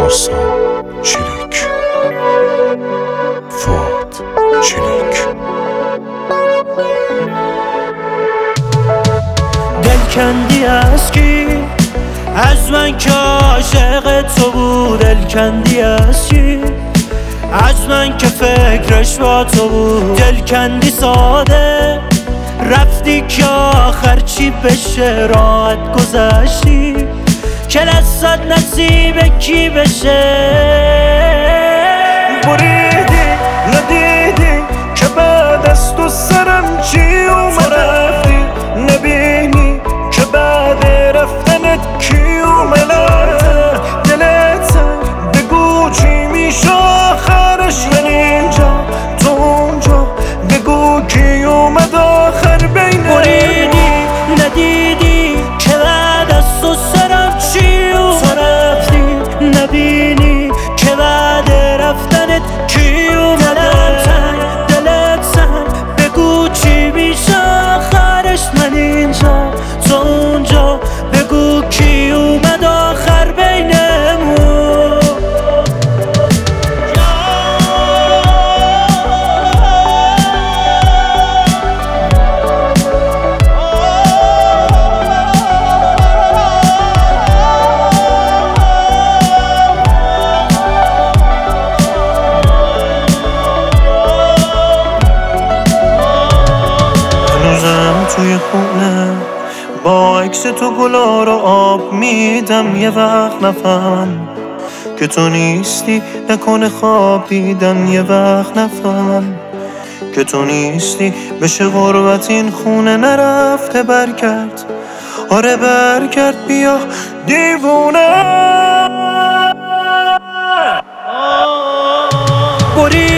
پارسا چریک، فؤاد چریک. دل کندی از کی؟ از من که عاشق تو بود. دل کندی از کی؟ از من که فکرش با تو بود. دل کندی ساده رفتی که آخر چی بشه؟ راحت گذشتی که لذت نصیب کی بشه؟ بریدی ندیدی که بعد از تو سرم چی اومد؟ رفتی نبینی که بعد رفتنت کی اومد؟ دلت بگو چی میشه آخرش؟ من اینجا تو اونجا بگو کی اومد آخر بینه؟ بریدی ندیدی که بعد از تو سرم چی اومد؟ تو رفتی نبینی که بعد رفتنت کی اومد؟ دلت سنگ بگو چی میشه آخرش؟ من اینجا تو اونجا بگو کی اومد آخر بینمون؟ هنوزم توی خونه با عکس تو گلا رو آب میدم. یه وقت نفهم که تو نیستی نکنه خواب دیدن. یه وقت نفهم که تو نیستی بشه غربت این خونه. نرفته برگرد، آره برگرد بیا دیوونه.